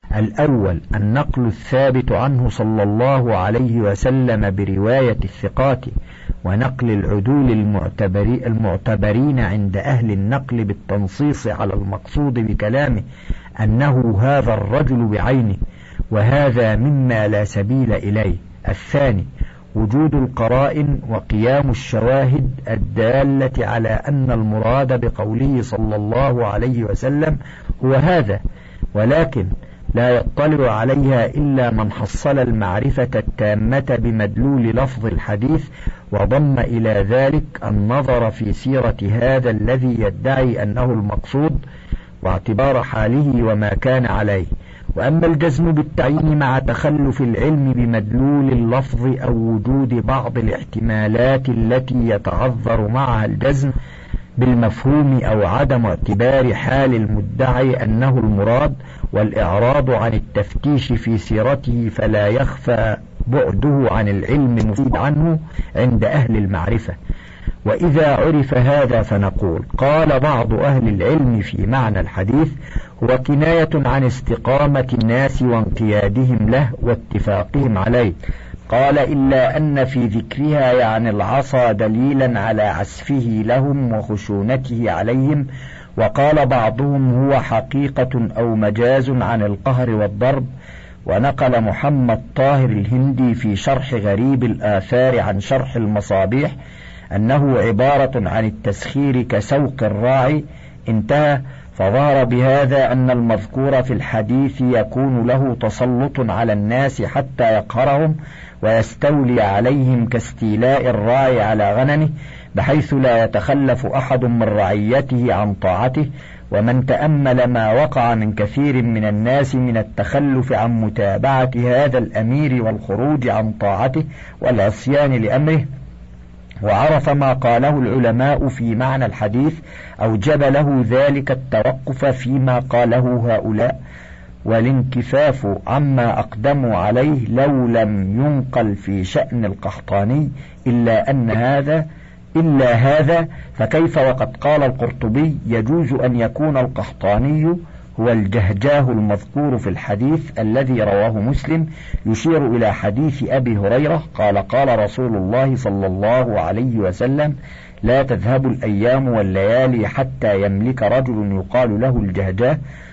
الأول النقل الثابت عنه صلى الله عليه وسلم برواية الثقات، ونقل العدول المعتبرين عند أهل النقل بالتنصيص على المقصود بكلامه أنه هذا الرجل بعينه، وهذا مما لا سبيل إليه. الثاني وجود القرائن وقيام الشواهد الدالة على أن المراد بقوله صلى الله عليه وسلم هو هذا، ولكن لا يطلع عليها إلا من حصل المعرفة التامة بمدلول لفظ الحديث، وضم إلى ذلك النظر في سيرة هذا الذي يدعي أنه المقصود، واعتبار حاله وما كان عليه. وأما الجزم بالتعيين مع تخلف العلم بمدلول اللفظ أو وجود بعض الاحتمالات التي يتعذر معها الجزم بالمفهوم أو عدم اعتبار حال المدعي أنه المراد، والإعراض عن التفتيش في سيرته، فلا يخفى بعده عن العلم المفيد عنه عند أهل المعرفة. وإذا عرف هذا فنقول قال بعض أهل العلم في معنى الحديث هو كناية عن استقامة الناس وانقيادهم له واتفاقهم عليه. قال إلا أن في ذكرها يعني العصا دليلا على عسفه لهم وخشونته عليهم. وقال بعضهم هو حقيقة أو مجاز عن القهر والضرب. ونقل محمد طاهر الهندي في شرح غريب الآثار عن شرح المصابيح أنه عبارة عن التسخير كسوق الراعي، انتهى. فظهر بهذا أن المذكور في الحديث يكون له تسلط على الناس حتى يقهرهم ويستولي عليهم كاستيلاء الراعي على غنمه، بحيث لا يتخلف أحد من رعيته عن طاعته. ومن تأمل ما وقع من كثير من الناس من التخلف عن متابعة هذا الأمير والخروج عن طاعته والعصيان لأمره، وعرف ما قاله العلماء في معنى الحديث، أوجب له ذلك التوقف فيما قاله هؤلاء والانكفاف عما أقدموا عليه، لو لم ينقل في شأن القحطاني إلا هذا فكيف وقد قال القرطبي يجوز أن يكون القحطاني هو الجهجاه المذكور في الحديث الذي رواه مسلم، يشير إلى حديث أبي هريرة قال قال رسول الله صلى الله عليه وسلم لا تذهب الأيام والليالي حتى يملك رجل يقال له الجهجاه.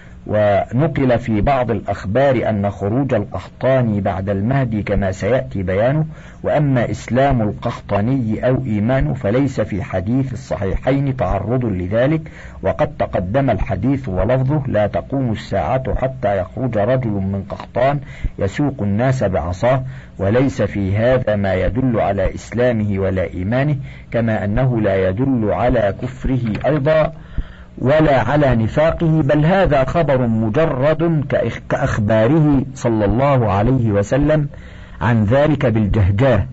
ونقل في بعض الأخبار أن خروج القحطاني بعد المهدي كما سيأتي بيانه. وأما إسلام القحطاني أو إيمانه فليس في حديث الصحيحين تعرض لذلك، وقد تقدم الحديث ولفظه لا تقوم الساعة حتى يخرج رجل من قحطان يسوق الناس بعصاه، وليس في هذا ما يدل على إسلامه ولا إيمانه، كما أنه لا يدل على كفره أيضا ولا على نفاقه، بل هذا خبر مجرد كأخباره صلى الله عليه وسلم عن ذلك بالجهجاه.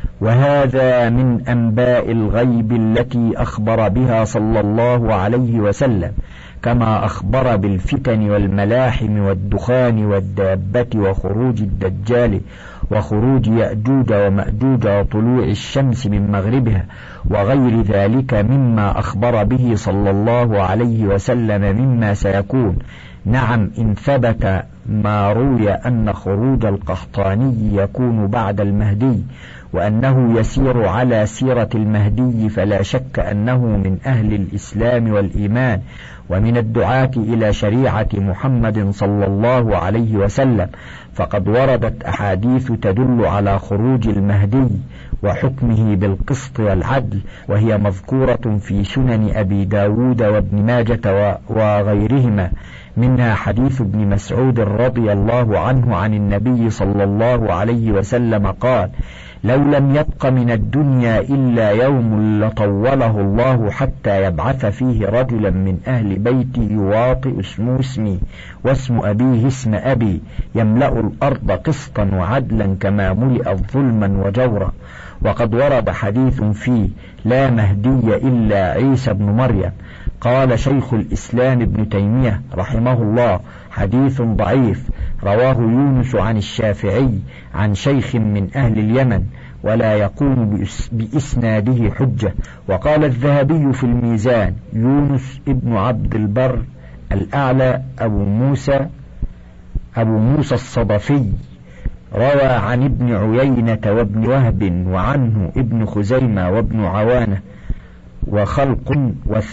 وهذا من أنباء الغيب التي أخبر بها صلى الله عليه وسلم، كما أخبر بالفتن والملاحم والدخان والدابة وخروج الدجال وخروج يأجوج ومأجوج وطلوع الشمس من مغربها وغير ذلك مما أخبر به صلى الله عليه وسلم مما سيكون. نعم، إن ثبت ما روي أن خروج القحطاني يكون بعد المهدي وأنه يسير على سيرة المهدي، فلا شك أنه من أهل الإسلام والإيمان ومن الدعاة إلى شريعة محمد صلى الله عليه وسلم، فقد وردت أحاديث تدل على خروج المهدي وحكمه بالقسط والعدل، وهي مذكورة في سنن أبي داود وابن ماجة وغيرهما، منها حديث ابن مسعود رضي الله عنه عن النبي صلى الله عليه وسلم قال لو لم يبق من الدنيا إلا يوم لطوله الله حتى يبعث فيه رجلا من أهل بيتي يواطئ اسمه اسمي واسم أبيه اسم أبي، يملأ الأرض قسطا وعدلا كما ملئت ظلما وجورا. وقد ورد حديث فيه لا مهدي إلا عيسى بن مريم. قال شيخ الإسلام ابن تيمية رحمه الله حديث ضعيف، رواه يونس عن الشافعي عن شيخ من أهل اليمن، ولا يقوم بإسناده حجة. وقال الذهبي في الميزان يونس ابن عبد البر الأعلى أبو موسى أبو موسى الصدفي روى عن ابن عيينة وابن وهب وعنه ابن خزيمة وابن عوانة وخلق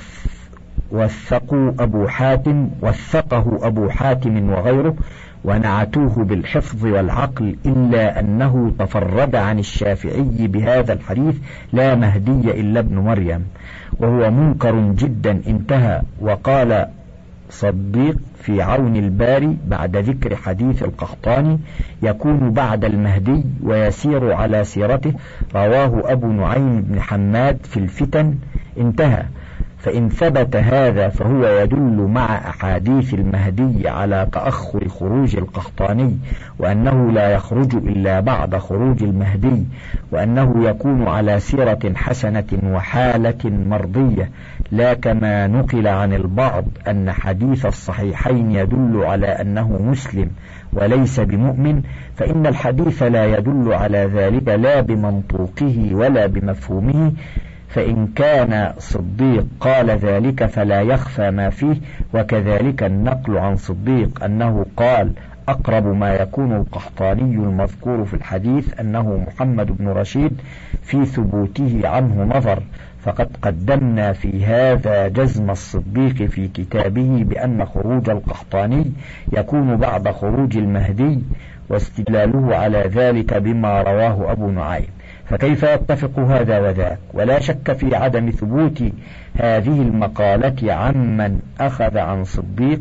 وثقه أبو حاتم وغيره ونعتوه بالحفظ والعقل، إلا أنه تفرد عن الشافعي بهذا الحديث لا مهدي إلا ابن مريم، وهو منكر جدا انتهى. وقال صديق في عون الباري بعد ذكر حديث القحطاني يكون بعد المهدي ويسير على سيرته، رواه أبو نعيم بن حماد في الفتن انتهى. فإن ثبت هذا فهو يدل مع أحاديث المهدي على تأخر خروج القحطاني، وأنه لا يخرج إلا بعد خروج المهدي، وأنه يكون على سيرة حسنة وحالة مرضية، لا كما نقل عن البعض أن حديث الصحيحين يدل على أنه مسلم وليس بمؤمن، فإن الحديث لا يدل على ذلك لا بمنطوقه ولا بمفهومه. فإن كان صديق قال ذلك فلا يخفى ما فيه، وكذلك النقل عن صديق أنه قال أقرب ما يكون القحطاني المذكور في الحديث أنه محمد بن رشيد في ثبوته عنه نظر، فقد قدمنا في هذا جزم الصديق في كتابه بأن خروج القحطاني يكون بعد خروج المهدي، واستدلاله على ذلك بما رواه أبو نعيم. فكيف يتفق هذا وذاك؟ ولا شك في عدم ثبوت هذه المقالة عمن أخذ عن صديق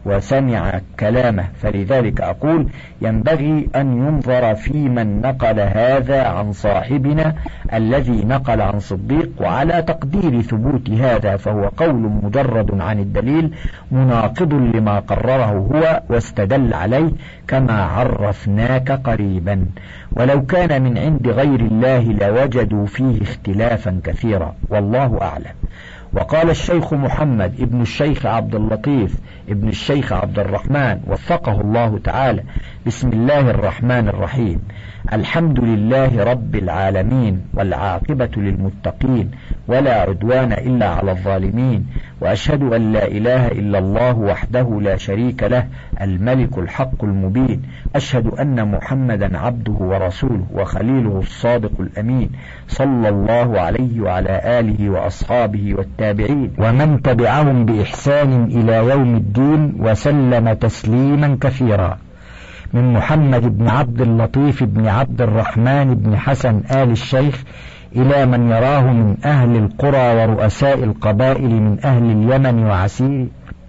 وسمع كلامه، فلذلك أقول ينبغي أن ينظر في من نقل هذا عن صاحبنا الذي نقل عن صديق، وعلى تقدير ثبوت هذا فهو قول مجرد عن الدليل مناقض لما قرره هو واستدل عليه كما عرفناك قريبا، ولو كان من عند غير الله لوجدوا فيه اختلافا كثيرا، والله أعلم. وقال الشيخ محمد ابن الشيخ عبد اللطيف ابن الشيخ عبد الرحمن وفقه الله تعالى: بسم الله الرحمن الرحيم، الحمد لله رب العالمين، والعاقبة للمتقين، ولا عدوان إلا على الظالمين، وأشهد أن لا إله إلا الله وحده لا شريك له الملك الحق المبين، أشهد أن محمدا عبده ورسوله وخليله الصادق الأمين، صلى الله عليه وعلى آله وأصحابه والتابعين ومن تبعهم بإحسان إلى يوم الدين وسلم تسليما كثيرا. من محمد بن عبد اللطيف بن عبد الرحمن بن حسن آل الشيخ إلى من يراه من أهل القرى ورؤساء القبائل من أهل اليمن وعسير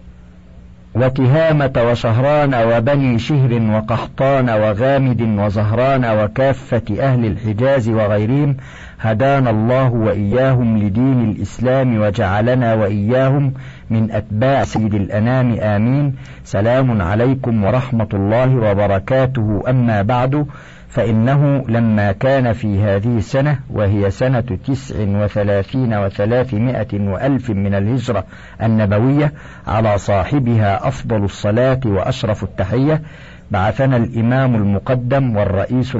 وتهامة وشهران وبني شهر وقحطان وغامد وزهران وكافة أهل الحجاز وغيرهم، هدانا الله وإياهم لدين الإسلام وجعلنا وإياهم من أتباع سيد الأنام، آمين. سلام عليكم ورحمة الله وبركاته. أما بعد، فإنه لما كان في هذه السنة وهي سنة 39 و300 وألف من الهجرة النبوية النبوية على صاحبها أفضل الصلاة وأشرف التحية، بعثنا الإمام المقدم والرئيس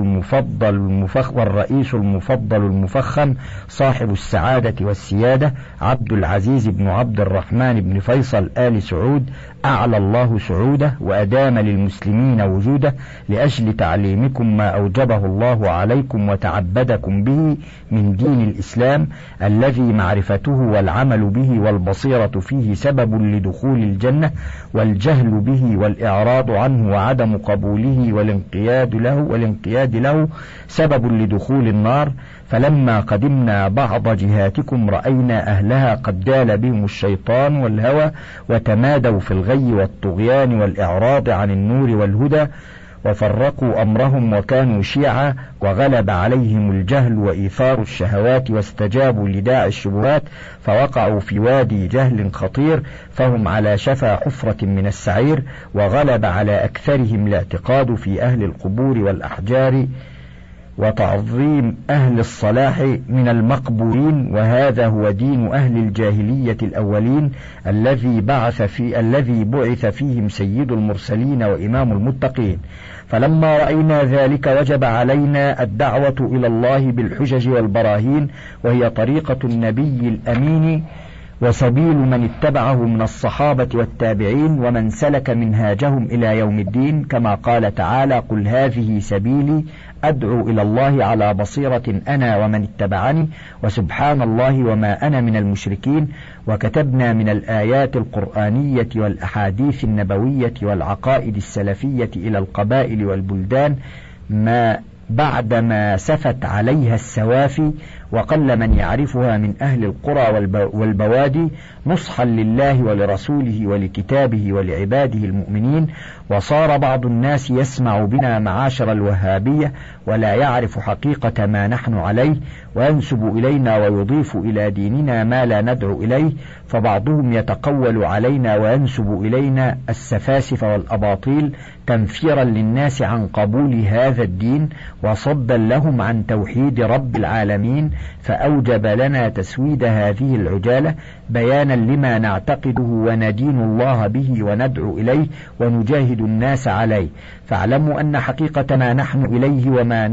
المفضل المفخم صاحب السعادة والسيادة عبد العزيز بن عبد الرحمن بن فيصل آل سعود، أعلى الله سعوده وأدام للمسلمين وجوده، لأجل تعليمكم ما أوجبه الله عليكم وتعبدكم به من دين الإسلام، الذي معرفته والعمل به والبصيرة فيه سبب لدخول الجنة، والجهل به والإعراض عنه وعدم قبوله والانقياد له سبب لدخول النار. فلما قدمنا بعض جهاتكم رأينا أهلها قد دال بهم الشيطان والهوى وتمادوا في الغي والطغيان والإعراض عن النور والهدى، وفرقوا أمرهم وكانوا شيعا، وغلب عليهم الجهل وإيثار الشهوات، واستجابوا لداعي الشبهات فوقعوا في وادي جهل خطير، فهم على شفا حفرة من السعير، وغلب على أكثرهم الاعتقاد في أهل القبور والأحجار وتعظيم أهل الصلاح من المقبورين، وهذا هو دين أهل الجاهلية الأولين الذي بعث فيهم سيد المرسلين وإمام المتقين. فلما رأينا ذلك وجب علينا الدعوة إلى الله بالحجج والبراهين، وهي طريقة النبي الأمين وسبيل من اتبعه من الصحابة والتابعين ومن سلك منهاجهم إلى يوم الدين، كما قال تعالى: قل هذه سبيلي أدعو إلى الله على بصيرة أنا ومن اتبعني وسبحان الله وما أنا من المشركين. وكتبنا من الآيات القرآنية والأحاديث النبوية والعقائد السلفية إلى القبائل والبلدان ما بعدما سفت عليها السوافي وقل من يعرفها من أهل القرى والبوادي، نصحا لله ولرسوله ولكتابه ولعباده المؤمنين. وصار بعض الناس يسمع بنا معاشر الوهابية ولا يعرف حقيقة ما نحن عليه، وينسب إلينا ويضيف إلى ديننا ما لا ندعو إليه، فبعضهم يتقول علينا وينسب إلينا السفاسف والأباطيل تنفيرا للناس عن قبول هذا الدين وصدا لهم عن توحيد رب العالمين، فأوجب لنا تسويد هذه العجالة بيانا لما نعتقده وندين الله به وندعو إليه ونجاهد الناس عليه. فاعلموا أن حقيقة ما نحن إليه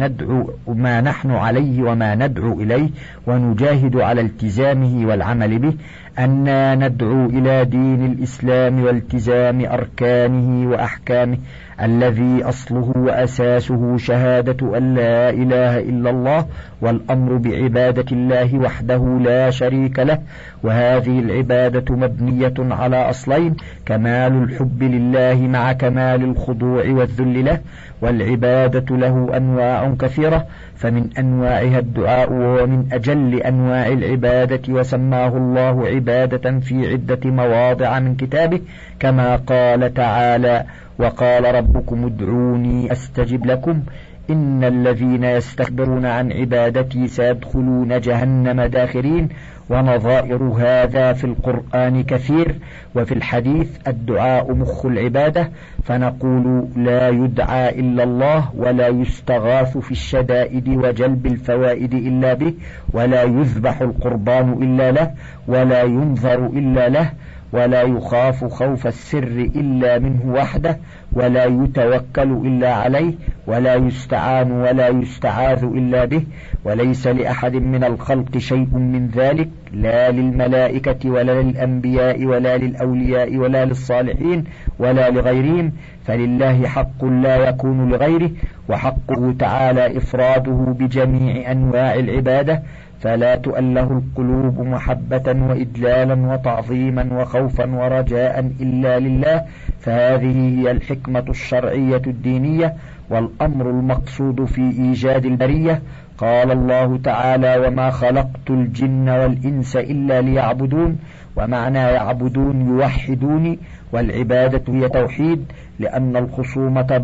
وما نحن عليه وما ندعو إليه ونجاهد على التزامه والعمل به، أننا ندعو إلى دين الإسلام والتزام أركانه وأحكامه الذي أصله وأساسه شهادة أن لا إله إلا الله والأمر بعبادة الله وحده لا شريك له. وهذه العبادة مبنية على أصلين: كمال الحب لله مع كمال الخضوع والذل له. والعبادة له أنواع كثيرة، فمن أنواعها الدعاء، وهو من أجل أنواع العبادة، وسماه الله عبادة في عدة مواضع من كتابه، كما قال تعالى: وقال ربكم ادعوني أستجب لكم إن الذين يستكبرون عن عبادتي سيدخلون جهنم داخرين. ونظائر هذا في القرآن كثير. وفي الحديث: الدعاء مخ العبادة، فنقول: لا يدعى إلا الله، ولا يستغاث في الشدائد وجلب الفوائد إلا به، ولا يذبح القربان إلا له، ولا ينظر إلا له، ولا يخاف خوف السر إلا منه وحده، ولا يتوكل إلا عليه، ولا يستعان ولا يستعاذ إلا به، وليس لأحد من الخلق شيء من ذلك، لا للملائكة ولا للأنبياء ولا للأولياء ولا للصالحين ولا لغيرهم، فلله حق لا يكون لغيره، وحقه تعالى إفراده بجميع أنواع العبادة، فلا تؤله القلوب محبة وإدلالا وتعظيما وخوفا ورجاء إلا لله. فهذه هي الحكمة الشرعية الدينية والأمر المقصود في إيجاد البرية. قال الله تعالى: وما خلقت الجن والإنس إلا ليعبدون. ومعنى يعبدون يوحدوني، والعبادة هي توحيد، لأن الخصومة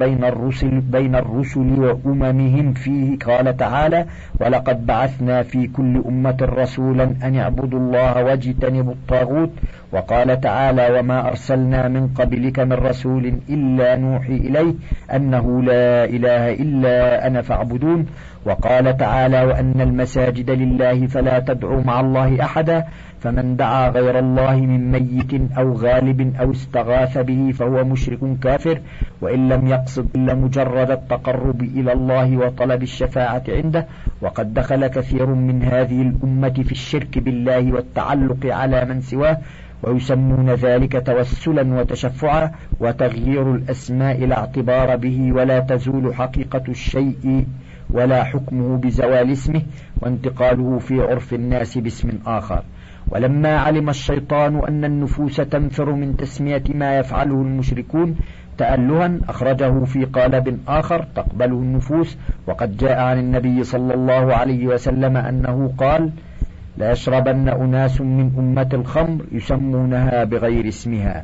بين الرسل وأممهم فيه. قال تعالى: ولقد بعثنا في كل أمة رسولا أن يعبدوا الله واجتنبوا الطاغوت. وقال تعالى: وما أرسلنا من قبلك من رسول إلا نوحي إليه أنه لا إله إلا أنا فاعبدون. وقال تعالى: وأن المساجد لله فلا تدعوا مع الله أحدا، فمن دعا غير الله من ميت أو غالب أو استغاث به فهو مشرك كافر، وإن لم يقصد إلا مجرد التقرب إلى الله وطلب الشفاعة عنده. وقد دخل كثير من هذه الأمة في الشرك بالله والتعلق على من سواه، ويسمون ذلك توسلا وتشفعا، وتغيير الأسماء لا اعتبار به، ولا تزول حقيقة الشيء ولا حكمه بزوال اسمه وانتقاله في عرف الناس باسم آخر. ولما علم الشيطان أن النفوس تنفر من تسمية ما يفعله المشركون تألها، أخرجه في قالب آخر تقبله النفوس. وقد جاء عن النبي صلى الله عليه وسلم أنه قال: لا يشربن أناس من أمة الخمر يسمونها بغير اسمها.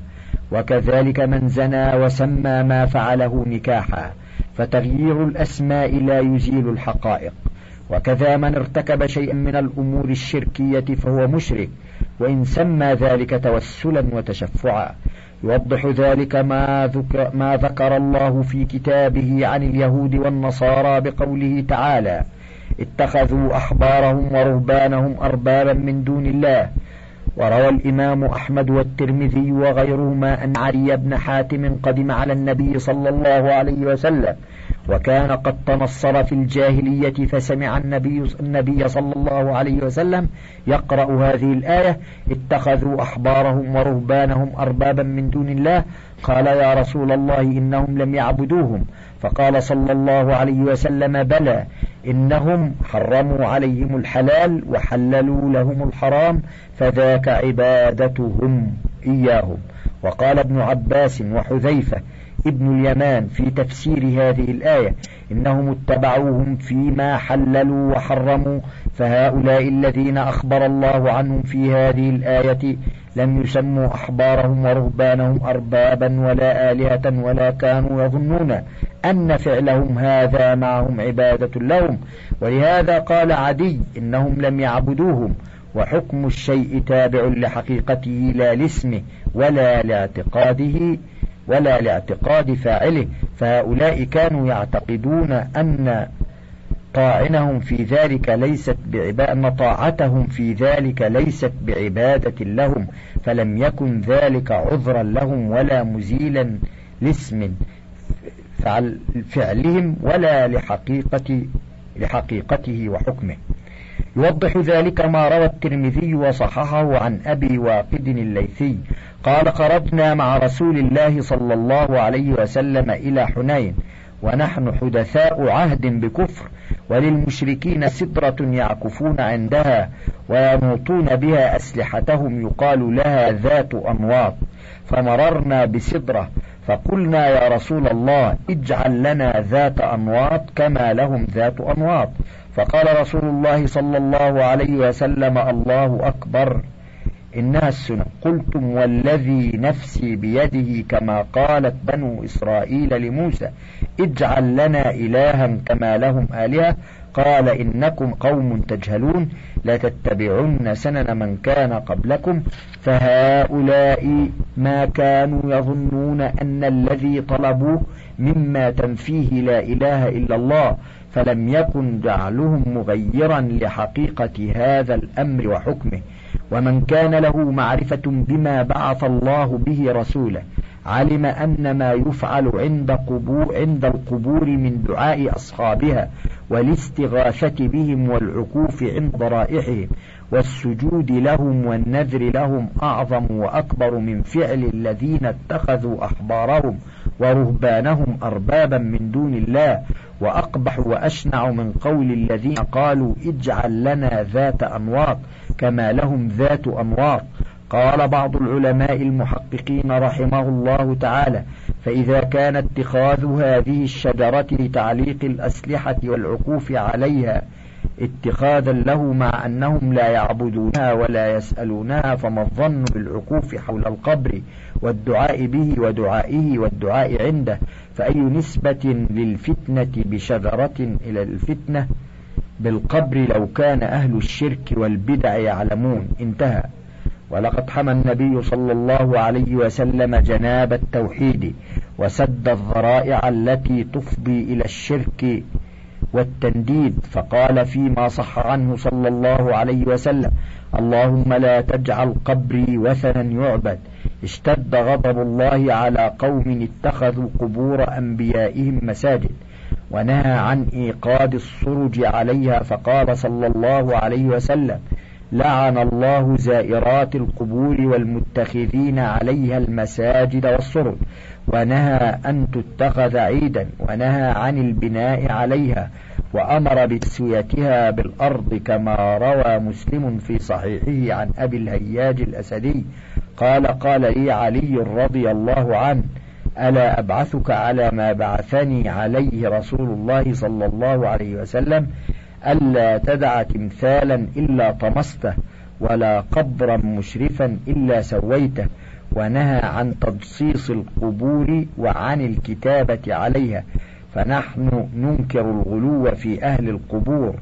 وكذلك من زنى وسمى ما فعله نكاحا، فتغيير الأسماء لا يزيل الحقائق. وكذا من ارتكب شيئا من الأمور الشركية فهو مشرك، وإن سمى ذلك توسلا وتشفعا. يوضح ذلك ما ذكر الله في كتابه عن اليهود والنصارى بقوله تعالى: اتخذوا أحبارهم ورهبانهم أربابا من دون الله. وروى الإمام أحمد والترمذي وغيرهما أن علي بن حاتم قدم على النبي صلى الله عليه وسلم وكان قد تنصر في الجاهلية فسمع النبي صلى الله عليه وسلم يقرأ هذه الآية: اتخذوا أحبارهم ورهبانهم أربابا من دون الله. قال: يا رسول الله إنهم لم يعبدوهم. فقال صلى الله عليه وسلم: بلى، إنهم حرموا عليهم الحلال وحللوا لهم الحرام، فذاك عبادتهم إياهم. وقال ابن عباس وحذيفة ابن اليمان في تفسير هذه الآية: إنهم اتبعوهم فيما حللوا وحرموا، فهؤلاء الذين أخبر الله عنهم في هذه الآية لم يسموا أحبارهم ورهبانهم أربابا ولا آلهة، ولا كانوا يظنون أن فعلهم هذا معهم عبادة لهم. ولهذا قال عدي: إنهم لم يعبدوهم. وحكم الشيء تابع لحقيقته لا لاسمه ولا لاعتقاد فاعله. فهؤلاء كانوا يعتقدون أن طاعتهم في ذلك ليست بعبادة لهم، فلم يكن ذلك عذرا لهم ولا مزيلا لاسم فعلهم ولا لحقيقته وحكمه. يوضح ذلك ما روى الترمذي وصححه عن أبي واقد الليثي قال: خرجنا مع رسول الله صلى الله عليه وسلم إلى حنين ونحن حدثاء عهد بكفر، وللمشركين سدرة يعكفون عندها وينوطون بها أسلحتهم يقال لها ذات أنواط، فمررنا بسدرة فقلنا: يا رسول الله اجعل لنا ذات أنواط كما لهم ذات أنواط. فقال رسول الله صلى الله عليه وسلم: الله أكبر، إنها السنة. قلتم: والذي نفسي بيده كما قالت بنو إسرائيل لموسى: اجعل لنا إلها كما لهم آلهة. قال: إنكم قوم تجهلون، لتتبعن سنن من كان قبلكم. فهؤلاء ما كانوا يظنون أن الذي طلبوه مما تنفيه لا إله إلا الله، فلم يكن جعلهم مغيرا لحقيقة هذا الأمر وحكمه. ومن كان له معرفة بما بعث الله به رسوله علم أن ما يفعل عند القبور من دعاء أصحابها والاستغاثة بهم والعكوف عند ضرائحهم والسجود لهم والنذر لهم أعظم وأكبر من فعل الذين اتخذوا أحبارهم ورهبانهم أربابا من دون الله، وأقبح وأشنع من قول الذين قالوا: اجعل لنا ذات أنواط كما لهم ذات أنواط. قال بعض العلماء المحققين رحمه الله تعالى: فإذا كان اتخاذ هذه الشجرة لتعليق الأسلحة والعكوف عليها اتخاذا له مع أنهم لا يعبدونها ولا يسألونها، فما الظن بالعكوف حول القبر والدعاء به ودعائه والدعاء عنده؟ فأي نسبة للفتنة بشجرة إلى الفتنة بالقبر لو كان أهل الشرك والبدع يعلمون؟ انتهى. ولقد حمى النبي صلى الله عليه وسلم جناب التوحيد وسد الذرائع التي تفضي إلى الشرك والتنديد، فقال فيما صح عنه صلى الله عليه وسلم: اللهم لا تجعل قبري وثنا يعبد. اشتد غضب الله على قوم اتخذوا قبور أنبيائهم مساجد، ونهى عن إيقاد السرج عليها، فقال صلى الله عليه وسلم: لعن الله زائرات القبور والمتخذين عليها المساجد والسرج، ونهى أن تتخذ عيدا، ونهى عن البناء عليها، وأمر بتسويتها بالأرض، كما روى مسلم في صحيحه عن أبي الهياج الأسدي قال لي علي رضي الله عنه: ألا أبعثك على ما بعثني عليه رسول الله صلى الله عليه وسلم؟ ألا تدع تمثالا إلا طمسته، ولا قبرا مشرفا إلا سويته. ونهى عن تدصيص القبور وعن الكتابة عليها، فنحن ننكر الغلو في أهل القبور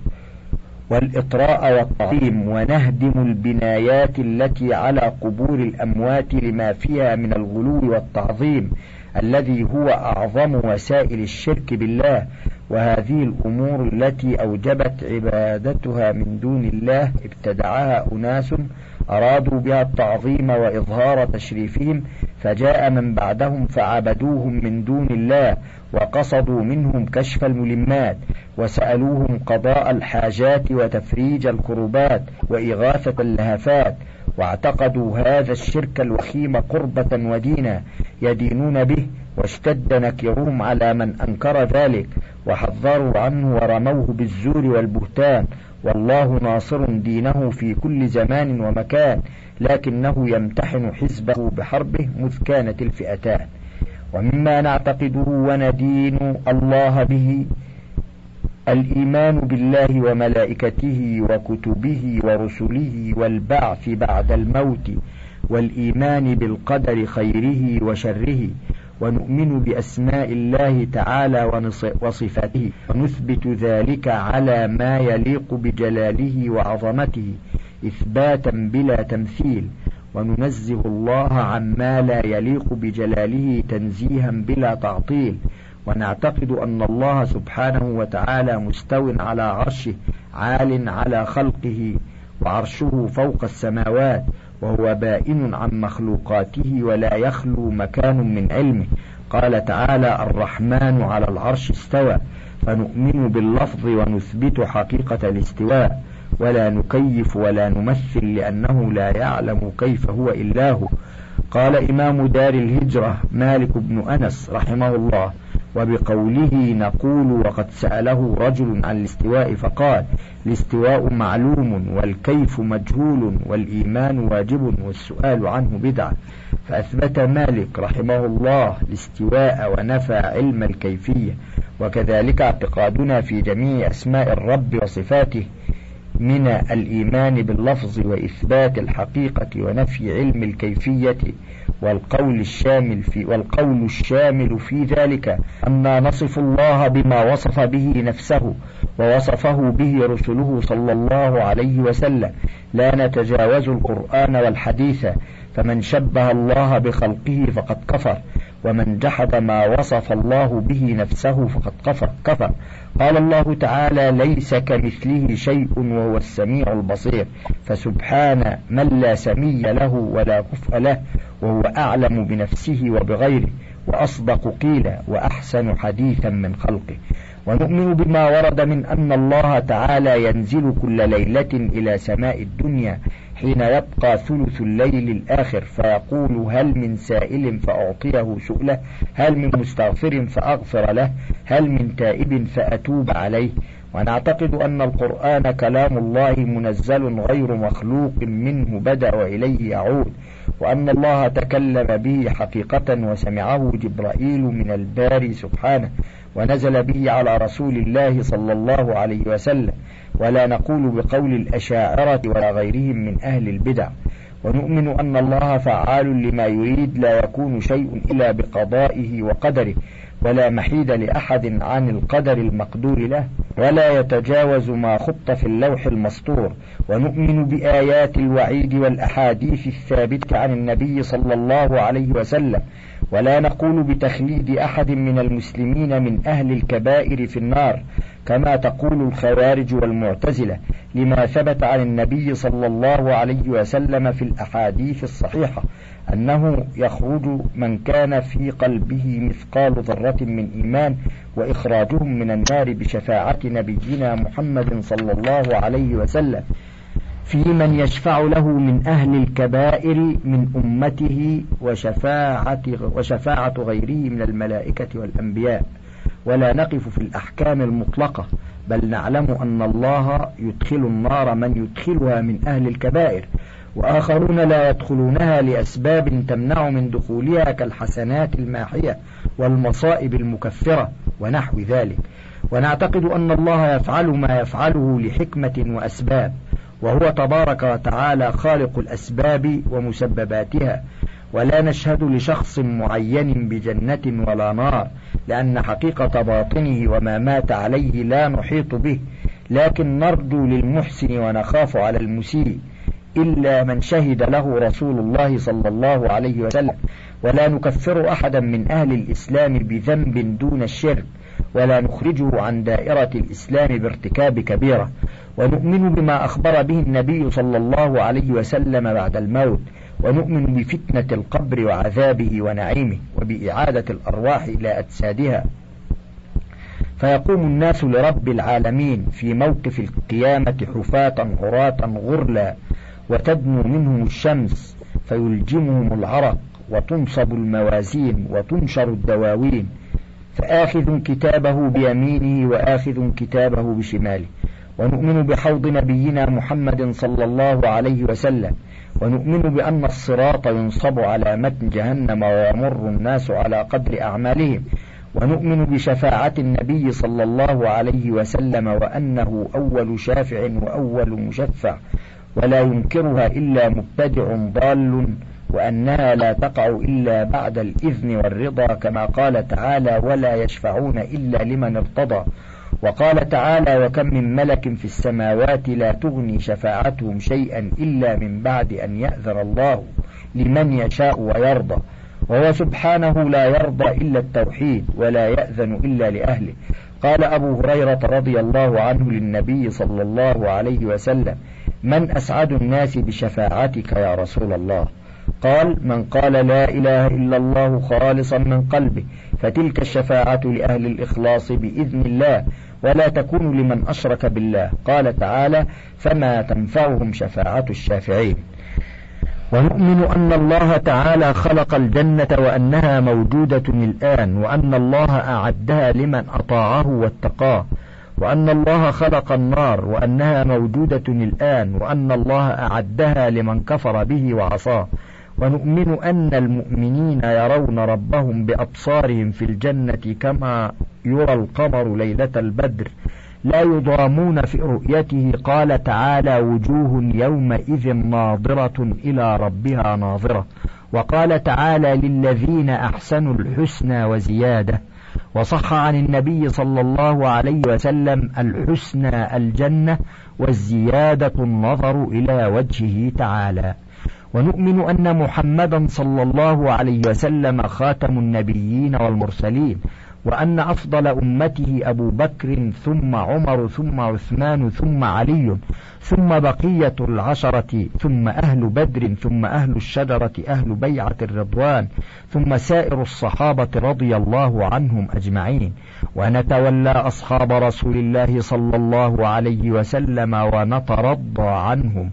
والإطراء والتعظيم، ونهدم البنايات التي على قبور الأموات لما فيها من الغلو والتعظيم الذي هو أعظم وسائل الشرك بالله. وهذه الأمور التي أوجبت عبادتها من دون الله ابتدعها أناس أرادوا بها التعظيم وإظهار تشريفهم، فجاء من بعدهم فعبدوهم من دون الله وقصدوا منهم كشف الملمات وسألوهم قضاء الحاجات وتفريج الكربات وإغاثة اللهفات، واعتقدوا هذا الشرك الوخيم قربة ودينا يدينون به، واشتد نكرهم على من أنكر ذلك وحذروا عنه ورموه بالزور والبهتان. والله ناصر دينه في كل زمان ومكان، لكنه يمتحن حزبه بحربه مذ كانت الفئتان. ومما نعتقده وندين الله به الإيمان بالله وملائكته وكتبه ورسله والبعث بعد الموت، والإيمان بالقدر خيره وشره، ونؤمن بأسماء الله تعالى وصفاته، ونثبت ذلك على ما يليق بجلاله وعظمته إثباتا بلا تمثيل، وننزه الله عما لا يليق بجلاله تنزيها بلا تعطيل، ونعتقد أن الله سبحانه وتعالى مستو على عرشه عال على خلقه، وعرشه فوق السماوات، وهو بائن عن مخلوقاته ولا يخلو مكان من علمه. قال تعالى: الرحمن على العرش استوى، فنؤمن باللفظ ونثبت حقيقة الاستواء، ولا نكيف ولا نمثل لأنه لا يعلم كيف هو إلا هو. قال إمام دار الهجرة مالك بن أنس رحمه الله: وبقوله نقول وقد سأله رجل عن الاستواء فقال: الاستواء معلوم والكيف مجهول والإيمان واجب والسؤال عنه بدعة. فأثبت مالك رحمه الله الاستواء ونفى علم الكيفية. وكذلك اعتقادنا في جميع أسماء الرب وصفاته من الإيمان باللفظ وإثبات الحقيقة ونفي علم الكيفية، والقول الشامل في ذلك أن نصف الله بما وصف به نفسه ووصفه به رسله صلى الله عليه وسلم، لا نتجاوز القرآن والحديث. فمن شبه الله بخلقه فقد كفر، ومن جحد ما وصف الله به نفسه فقد كفر. قال الله تعالى: ليس كمثله شيء وهو السميع البصير، فسبحان من لا سمي له ولا كفء له، وهو أعلم بنفسه وبغيره، وأصدق قيلا، وأحسن حديثا من خلقه. ونؤمن بما ورد من أن الله تعالى ينزل كل ليلة إلى سماء الدنيا حين يبقى ثلث الليل الآخر، فيقول: هل من سائل فأعطيه سؤله، هل من مستغفر فأغفر له، هل من تائب فأتوب عليه. ونعتقد أن القرآن كلام الله منزل غير مخلوق منه بدأ وإليه يعود، وأن الله تكلم به حقيقة وسمعه جبرائيل من الباري سبحانه، ونزل به على رسول الله صلى الله عليه وسلم، ولا نقول بقول الأشاعرة ولا غيرهم من أهل البدع. ونؤمن أن الله فعال لما يريد، لا يكون شيء إلا بقضائه وقدره، ولا محيد لأحد عن القدر المقدور له، ولا يتجاوز ما خط في اللوح المسطور. ونؤمن بآيات الوعيد والأحاديث الثابتة عن النبي صلى الله عليه وسلم، ولا نقول بتخليد أحد من المسلمين من أهل الكبائر في النار كما تقول الخوارج والمعتزلة، لما ثبت عن النبي صلى الله عليه وسلم في الأحاديث الصحيحة أنه يخرج من كان في قلبه مثقال ذرة من إيمان، وإخراجهم من النار بشفاعة نبينا محمد صلى الله عليه وسلم في من يشفع له من أهل الكبائر من أمته، وشفاعة غيره من الملائكة والأنبياء. ولا نقف في الأحكام المطلقة، بل نعلم أن الله يدخل النار من يدخلها من أهل الكبائر، وآخرون لا يدخلونها لأسباب تمنع من دخولها كالحسنات الماحية والمصائب المكفرة ونحو ذلك. ونعتقد أن الله يفعل ما يفعله لحكمة وأسباب، وهو تبارك وتعالى خالق الأسباب ومسبباتها. ولا نشهد لشخص معين بجنة ولا نار، لأن حقيقة باطنه وما مات عليه لا نحيط به، لكن نرجو للمحسن ونخاف على المسيء، إلا من شهد له رسول الله صلى الله عليه وسلم. ولا نكفر أحدا من أهل الإسلام بذنب دون الشرك، ولا نخرجه عن دائرة الإسلام بارتكاب كبيرة. ونؤمن بما أخبر به النبي صلى الله عليه وسلم بعد الموت، ونؤمن بفتنة القبر وعذابه ونعيمه، وبإعادة الأرواح إلى أجسادها، فيقوم الناس لرب العالمين في موقف القيامة حفاة عراة غرلا، وتدنو منهم الشمس فيلجمهم العرق، وتنصب الموازين وتنشر الدواوين، فآخذ كتابه بيمينه وآخذ كتابه بشماله. ونؤمن بحوض نبينا محمد صلى الله عليه وسلم، ونؤمن بأن الصراط ينصب على متن جهنم ويمر الناس على قدر أعمالهم، ونؤمن بشفاعة النبي صلى الله عليه وسلم، وأنه أول شافع وأول مشفع، ولا ينكرها إلا مبتدع ضال، وأنها لا تقع إلا بعد الإذن والرضا، كما قال تعالى: ولا يشفعون إلا لمن ارتضى. وقال تعالى: وكم من ملك في السماوات لا تغني شفاعتهم شيئا إلا من بعد أن يأذن الله لمن يشاء ويرضى. وهو سبحانه لا يرضى إلا التوحيد، ولا يأذن إلا لأهله. قال أبو هريرة رضي الله عنه للنبي صلى الله عليه وسلم: من أسعد الناس بشفاعتك يا رسول الله؟ قال: من قال لا إله إلا الله خالصا من قلبه، فتلك الشفاعة لأهل الإخلاص بإذن الله، ولا تكون لمن أشرك بالله. قال تعالى: فما تنفعهم شفاعة الشافعين. ونؤمن أن الله تعالى خلق الجنة وأنها موجودة الآن، وأن الله أعدها لمن أطاعه واتقاه، وأن الله خلق النار وأنها موجودة الآن، وأن الله أعدها لمن كفر به وعصاه. ونؤمن أن المؤمنين يرون ربهم بأبصارهم في الجنة كما يرى القمر ليلة البدر، لا يضامون في رؤيته. قال تعالى: وجوه يومئذ ناظرة إلى ربها ناظرة. وقال تعالى: للذين أحسنوا الحسنى وزيادة. وصح عن النبي صلى الله عليه وسلم: الحسنى الجنة، والزيادة النظر إلى وجهه تعالى. ونؤمن أن محمدا صلى الله عليه وسلم خاتم النبيين والمرسلين، وأن أفضل أمته أبو بكر، ثم عمر، ثم عثمان، ثم علي، ثم بقية العشرة، ثم أهل بدر، ثم أهل الشجرة، أهل بيعة الرضوان، ثم سائر الصحابة رضي الله عنهم أجمعين. ونتولى أصحاب رسول الله صلى الله عليه وسلم، ونترضى عنهم،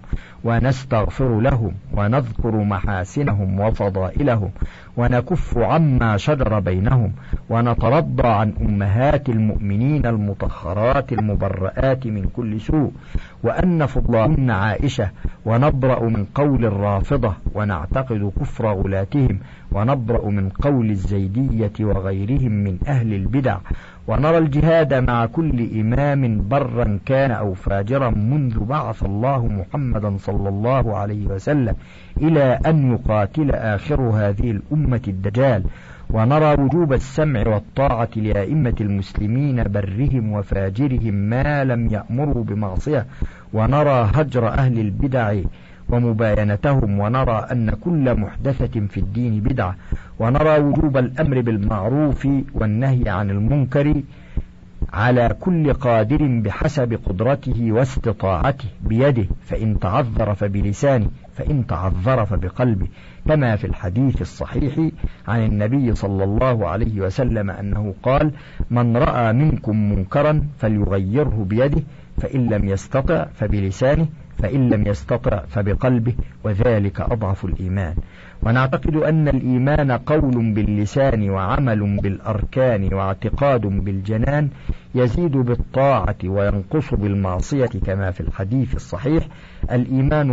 ونستغفر لهم، ونذكر محاسنهم وفضائلهم، ونكف عما شجر بينهم، ونترضى عن أمهات المؤمنين المطهرات المبرآت من كل سوء، وأن فضلهن عائشة، ونبرأ من قول الرافضة، ونعتقد كفر غلاتهم، ونبرأ من قول الزيدية وغيرهم من أهل البدع، ونرى الجهاد مع كل إمام برا كان أو فاجرا منذ بعث الله محمدا صلى الله عليه وسلم إلى أن يقاتل آخر هذه الأمة الدجال. ونرى وجوب السمع والطاعة لأئمة المسلمين برهم وفاجرهم ما لم يأمروا بمعصية، ونرى هجر أهل البدع ومباينتهم، ونرى أن كل محدثة في الدين بدعة، ونرى وجوب الأمر بالمعروف والنهي عن المنكر على كل قادر بحسب قدرته واستطاعته بيده، فإن تعذر فبلسانه، فإن تعذر فبقلبه، كما في الحديث الصحيح عن النبي صلى الله عليه وسلم أنه قال: من رأى منكم منكرا فليغيره بيده، فإن لم يستطع فبلسانه، فإن لم يستطع فبقلبه، وذلك أضعف الإيمان. ونعتقد أن الإيمان قول باللسان، وعمل بالأركان، واعتقاد بالجنان، يزيد بالطاعة وينقص بالمعصية، كما في الحديث الصحيح: الإيمان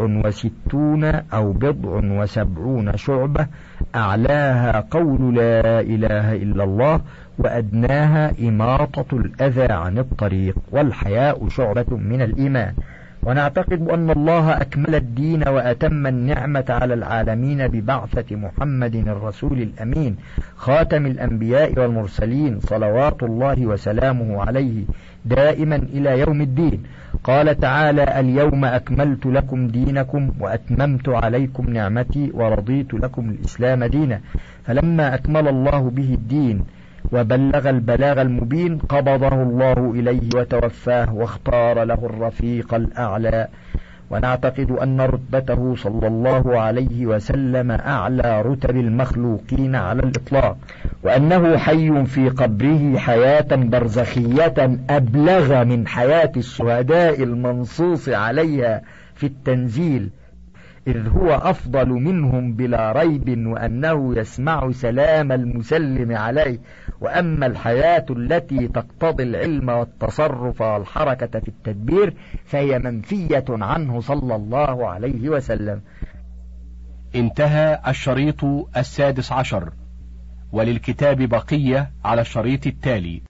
67 أو 70 شعبة، أعلاها قول لا إله إلا الله، وأدناها إماطة الأذى عن الطريق، والحياء شعبة من الإيمان. ونعتقد أن الله أكمل الدين وأتم النعمة على العالمين ببعثة محمد الرسول الأمين، خاتم الأنبياء والمرسلين، صلوات الله وسلامه عليه دائما إلى يوم الدين. قال تعالى: اليوم أكملت لكم دينكم وأتممت عليكم نعمتي ورضيت لكم الإسلام دينا. فلما أكمل الله به الدين وبلغ البلاغ المبين، قبضه الله إليه وتوفاه، واختار له الرفيق الأعلى، ونعتقد أن رتبته صلى الله عليه وسلم أعلى رتب المخلوقين على الإطلاق، وأنه حي في قبره حياة برزخية أبلغ من حياة الشهداء المنصوص عليها في التنزيل، إذ هو أفضل منهم بلا ريب، وأنه يسمع سلام المسلم عليه. وأما الحياة التي تقتضي العلم والتصرف والحركة في التدبير فهي منفية عنه صلى الله عليه وسلم. انتهى الشريط 16، وللكتاب بقية على الشريط التالي.